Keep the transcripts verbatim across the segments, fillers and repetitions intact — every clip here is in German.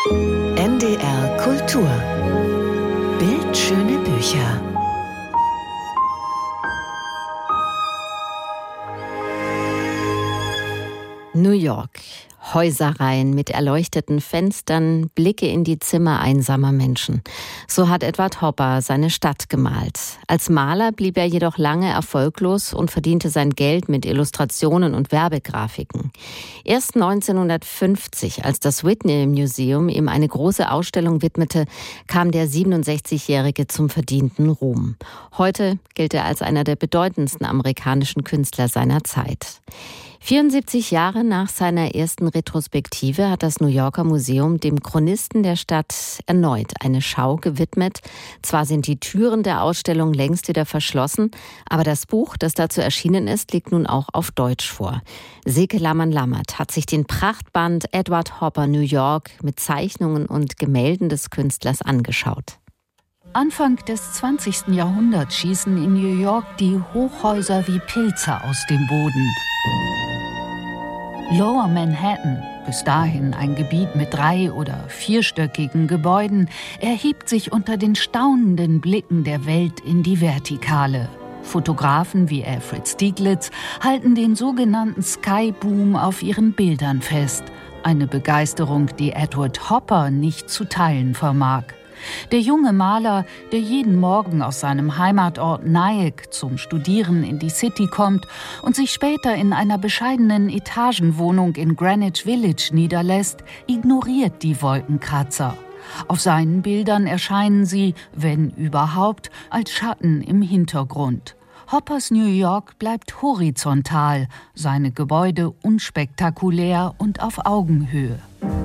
N D R Kultur. Bildschöne Bücher. New York. Häuserreihen mit erleuchteten Fenstern, Blicke in die Zimmer einsamer Menschen. So hat Edward Hopper seine Stadt gemalt. Als Maler blieb er jedoch lange erfolglos und verdiente sein Geld mit Illustrationen und Werbegrafiken. Erst neunzehnhundertfünfzig, als das Whitney Museum ihm eine große Ausstellung widmete, kam der siebenundsechzigjährige zum verdienten Ruhm. Heute gilt er als einer der bedeutendsten amerikanischen Künstler seiner Zeit. vierundsiebzig Jahre nach seiner ersten Retrospektive hat das New Yorker Museum dem Chronisten der Stadt erneut eine Schau gewidmet. Zwar sind die Türen der Ausstellung längst wieder verschlossen, aber das Buch, das dazu erschienen ist, liegt nun auch auf Deutsch vor. Silke Lamann-Lammert hat sich den Prachtband Edward Hopper New York mit Zeichnungen und Gemälden des Künstlers angeschaut. Anfang des zwanzigsten Jahrhunderts schießen in New York die Hochhäuser wie Pilze aus dem Boden. Lower Manhattan, bis dahin ein Gebiet mit drei- oder vierstöckigen Gebäuden, erhebt sich unter den staunenden Blicken der Welt in die Vertikale. Fotografen wie Alfred Stieglitz halten den sogenannten Skyboom auf ihren Bildern fest. Eine Begeisterung, die Edward Hopper nicht zu teilen vermag. Der junge Maler, der jeden Morgen aus seinem Heimatort Nyack zum Studieren in die City kommt und sich später in einer bescheidenen Etagenwohnung in Greenwich Village niederlässt, ignoriert die Wolkenkratzer. Auf seinen Bildern erscheinen sie, wenn überhaupt, als Schatten im Hintergrund. Hoppers New York bleibt horizontal, seine Gebäude unspektakulär und auf Augenhöhe.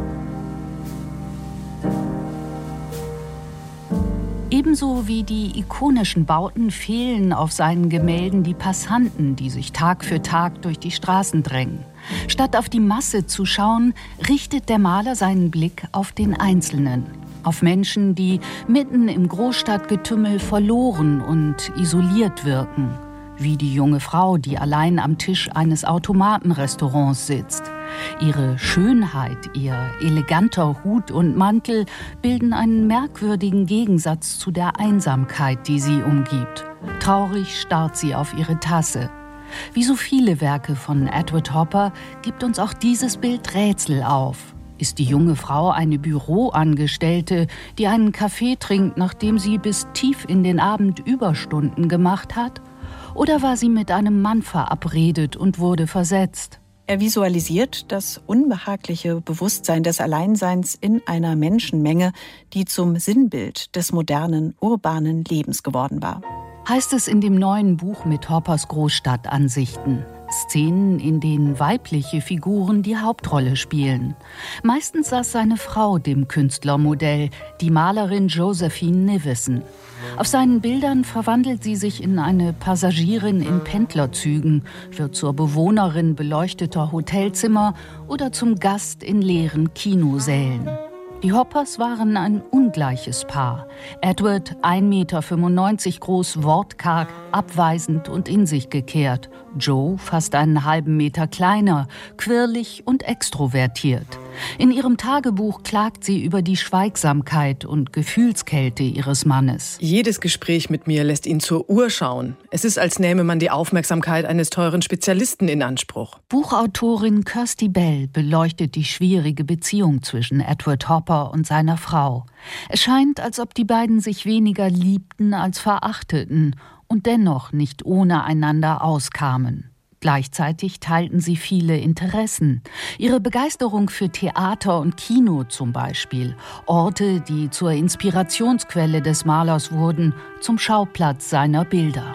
Ebenso wie die ikonischen Bauten fehlen auf seinen Gemälden die Passanten, die sich Tag für Tag durch die Straßen drängen. Statt auf die Masse zu schauen, richtet der Maler seinen Blick auf den Einzelnen. Auf Menschen, die mitten im Großstadtgetümmel verloren und isoliert wirken. Wie die junge Frau, die allein am Tisch eines Automatenrestaurants sitzt. Ihre Schönheit, ihr eleganter Hut und Mantel bilden einen merkwürdigen Gegensatz zu der Einsamkeit, die sie umgibt. Traurig starrt sie auf ihre Tasse. Wie so viele Werke von Edward Hopper gibt uns auch dieses Bild Rätsel auf. Ist die junge Frau eine Büroangestellte, die einen Kaffee trinkt, nachdem sie bis tief in den Abend Überstunden gemacht hat? Oder war sie mit einem Mann verabredet und wurde versetzt? Er visualisiert das unbehagliche Bewusstsein des Alleinseins in einer Menschenmenge, die zum Sinnbild des modernen, urbanen Lebens geworden war. Heißt es in dem neuen Buch mit Hoppers Großstadtansichten. Szenen, in denen weibliche Figuren die Hauptrolle spielen. Meistens saß seine Frau dem Künstlermodell, die Malerin Josephine Nivison. Auf seinen Bildern verwandelt sie sich in eine Passagierin in Pendlerzügen, wird zur Bewohnerin beleuchteter Hotelzimmer oder zum Gast in leeren Kinosälen. Die Hoppers waren ein ungleiches Paar. Edward, ein Meter fünfundneunzig groß, wortkarg, abweisend und in sich gekehrt. Joe, fast einen halben Meter kleiner, quirlig und extrovertiert. In ihrem Tagebuch klagt sie über die Schweigsamkeit und Gefühlskälte ihres Mannes. Jedes Gespräch mit mir lässt ihn zur Uhr schauen. Es ist, als nähme man die Aufmerksamkeit eines teuren Spezialisten in Anspruch. Buchautorin Kirsty Bell beleuchtet die schwierige Beziehung zwischen Edward Hopper und seiner Frau. Es scheint, als ob die beiden sich weniger liebten als verachteten und dennoch nicht ohne einander auskamen. Gleichzeitig teilten sie viele Interessen. Ihre Begeisterung für Theater und Kino zum Beispiel. Orte, die zur Inspirationsquelle des Malers wurden, zum Schauplatz seiner Bilder.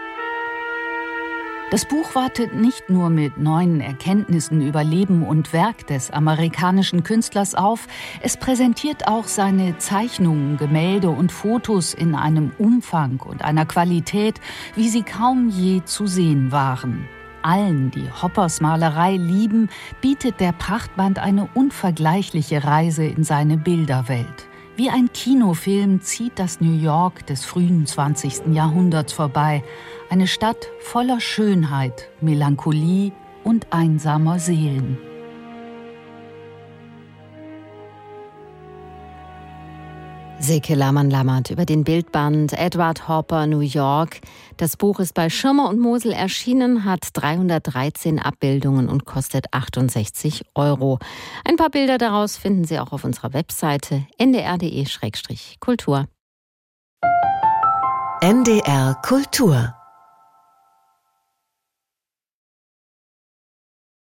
Das Buch wartet nicht nur mit neuen Erkenntnissen über Leben und Werk des amerikanischen Künstlers auf, es präsentiert auch seine Zeichnungen, Gemälde und Fotos in einem Umfang und einer Qualität, wie sie kaum je zu sehen waren. Allen, die Hoppers Malerei lieben, bietet der Prachtband eine unvergleichliche Reise in seine Bilderwelt. Wie ein Kinofilm zieht das New York des frühen zwanzigsten Jahrhunderts vorbei. Eine Stadt voller Schönheit, Melancholie und einsamer Seelen. Silke Lamann-Lammert über den Bildband Edward Hopper, New York. Das Buch ist bei Schirmer und Mosel erschienen, hat dreihundertdreizehn Abbildungen und kostet achtundsechzig Euro. Ein paar Bilder daraus finden Sie auch auf unserer Webseite n d r punkt d e slash kultur. N D R Kultur